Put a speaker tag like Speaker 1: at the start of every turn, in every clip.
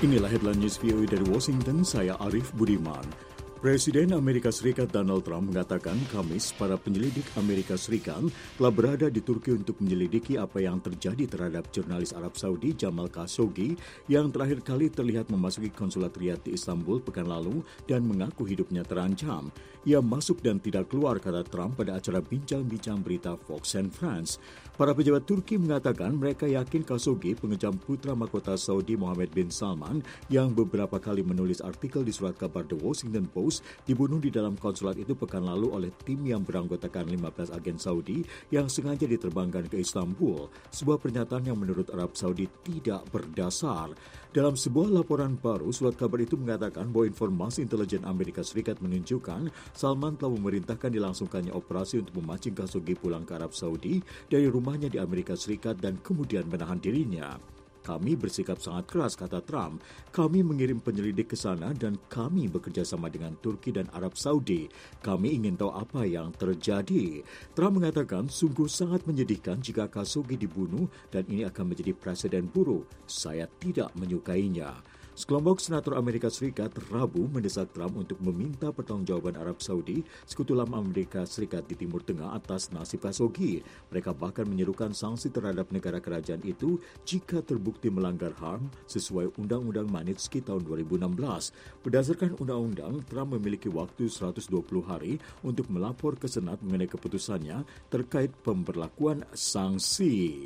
Speaker 1: Inilah headline news VOA dari Washington, saya Arif Budiman. Presiden Amerika Serikat Donald Trump mengatakan Kamis para penyelidik Amerika Serikat telah berada di Turki untuk menyelidiki apa yang terjadi terhadap jurnalis Arab Saudi Jamal Khashoggi yang terakhir kali terlihat memasuki konsulat Riyadh di Istanbul pekan lalu dan mengaku hidupnya terancam. Ia masuk dan tidak keluar, kata Trump pada acara bincang-bincang berita Fox and Friends. Para pejabat Turki mengatakan mereka yakin Khashoggi, pengecam putra mahkota Saudi Mohammed bin Salman yang beberapa kali menulis artikel di surat kabar The Washington Post, dibunuh di dalam konsulat itu pekan lalu oleh tim yang beranggotakan 15 agen Saudi yang sengaja diterbangkan ke Istanbul, sebuah pernyataan yang menurut Arab Saudi tidak berdasar. Dalam sebuah laporan baru, surat kabar itu mengatakan bahwa informasi intelijen Amerika Serikat menunjukkan Salman telah memerintahkan dilangsungkannya operasi untuk memancing Khashoggi pulang ke Arab Saudi dari rumahnya di Amerika Serikat dan kemudian menahan dirinya. Kami bersikap sangat keras, kata Trump. Kami mengirim penyelidik ke sana dan kami bekerja sama dengan Turki dan Arab Saudi. Kami ingin tahu apa yang terjadi. Trump mengatakan sungguh sangat menyedihkan jika Khashoggi dibunuh dan ini akan menjadi presiden buruk. Saya tidak menyukainya. Sekelompok senator Amerika Serikat Rabu mendesak Trump untuk meminta pertanggungjawaban Arab Saudi, sekutu lama Amerika Serikat di Timur Tengah, atas nasib Khashoggi. Mereka bahkan menyerukan sanksi terhadap negara kerajaan itu jika terbukti melanggar HAM sesuai Undang-Undang Magnitsky tahun 2016. Berdasarkan undang-undang, Trump memiliki waktu 120 hari untuk melapor ke Senat mengenai keputusannya terkait pemberlakuan sanksi.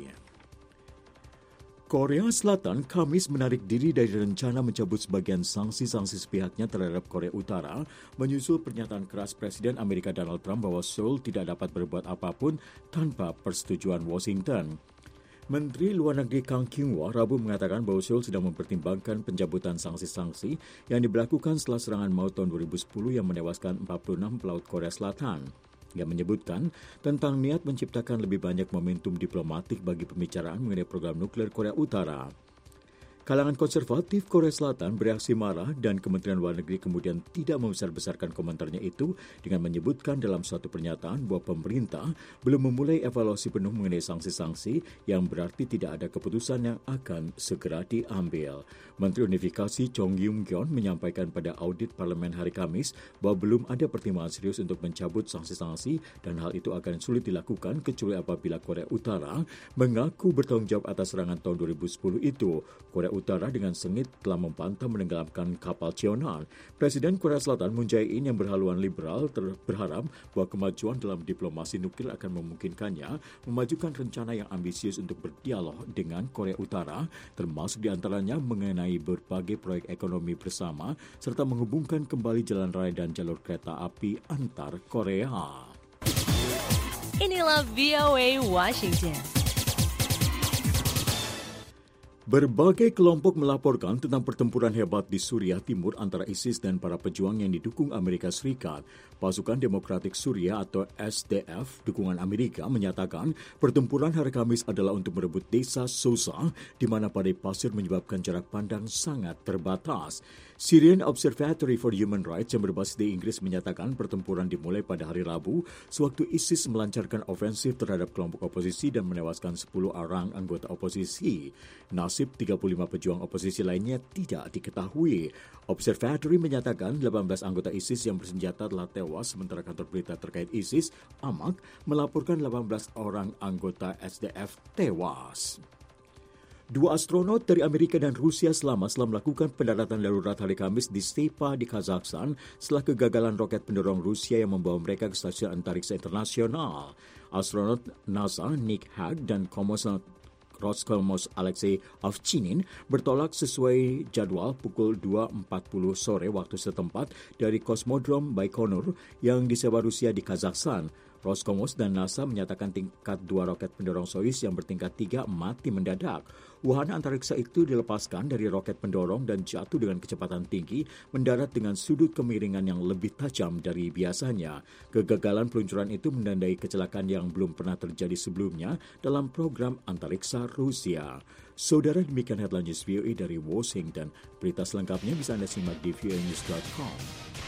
Speaker 1: Korea Selatan Kamis menarik diri dari rencana mencabut sebagian sanksi-sanksi sepihaknya terhadap Korea Utara, menyusul pernyataan keras Presiden Amerika Donald Trump bahwa Seoul tidak dapat berbuat apapun tanpa persetujuan Washington. Menteri Luar Negeri Kang Kyung-wha Rabu mengatakan bahwa Seoul sedang mempertimbangkan pencabutan sanksi-sanksi yang diberlakukan setelah serangan maut tahun 2010 yang menewaskan 46 pelaut Korea Selatan. Ia menyebutkan tentang niat menciptakan lebih banyak momentum diplomatik bagi pembicaraan mengenai program nuklir Korea Utara. Kalangan konservatif Korea Selatan bereaksi marah dan Kementerian Luar Negeri kemudian tidak membesar-besarkan komentarnya itu dengan menyebutkan dalam suatu pernyataan bahwa pemerintah belum memulai evaluasi penuh mengenai sanksi-sanksi yang berarti tidak ada keputusan yang akan segera diambil. Menteri Unifikasi Chong Yung-kyon menyampaikan pada audit parlemen hari Kamis bahwa belum ada pertimbangan serius untuk mencabut sanksi-sanksi dan hal itu akan sulit dilakukan kecuali apabila Korea Utara mengaku bertanggung jawab atas serangan tahun 2010 itu. Korea Utara dengan sengit telah membantah menenggelamkan kapal Cheonan. Presiden Korea Selatan Moon Jae-in yang berhaluan liberal berharap bahwa kemajuan dalam diplomasi nuklir akan memungkinkannya memajukan rencana yang ambisius untuk berdialog dengan Korea Utara, termasuk diantaranya mengenai berbagai proyek ekonomi bersama serta menghubungkan kembali jalan raya dan jalur kereta api antar Korea.
Speaker 2: Inilah VOA Washington.
Speaker 1: Berbagai kelompok melaporkan tentang pertempuran hebat di Suriah Timur antara ISIS dan para pejuang yang didukung Amerika Serikat. Pasukan Demokratik Suriah atau SDF, dukungan Amerika, menyatakan pertempuran hari Kamis adalah untuk merebut desa Sousa, di mana badai pasir menyebabkan jarak pandang sangat terbatas. Syrian Observatory for Human Rights yang berbasis di Inggris menyatakan pertempuran dimulai pada hari Rabu, sewaktu ISIS melancarkan ofensif terhadap kelompok oposisi dan menewaskan 10 orang anggota oposisi. Nasib 35 pejuang oposisi lainnya tidak diketahui. Observatory menyatakan 18 anggota ISIS yang bersenjata telah tewas, sementara kantor berita terkait ISIS, AMAK, melaporkan 18 orang anggota SDF tewas. 2 astronot dari Amerika dan Rusia setelah melakukan pendaratan darurat hari Kamis di Stepa di Kazakhstan setelah kegagalan roket pendorong Rusia yang membawa mereka ke Stasiun Antariksa Internasional. Astronot NASA Nick Hague dan Kosmonot Roscosmos Alexei Ovchinin bertolak sesuai jadwal pukul 2.40 sore waktu setempat dari Kosmodrom Baikonur yang disewa Rusia di Kazakhstan. Roscosmos dan NASA menyatakan tingkat 2 roket pendorong Soyuz yang bertingkat 3 mati mendadak. Wahana antariksa itu dilepaskan dari roket pendorong dan jatuh dengan kecepatan tinggi, mendarat dengan sudut kemiringan yang lebih tajam dari biasanya. Kegagalan peluncuran itu menandai kecelakaan yang belum pernah terjadi sebelumnya dalam program antariksa Rusia. Saudara, demikian headline news VOA dari Washington. Berita selengkapnya bisa Anda simak di voanews.com.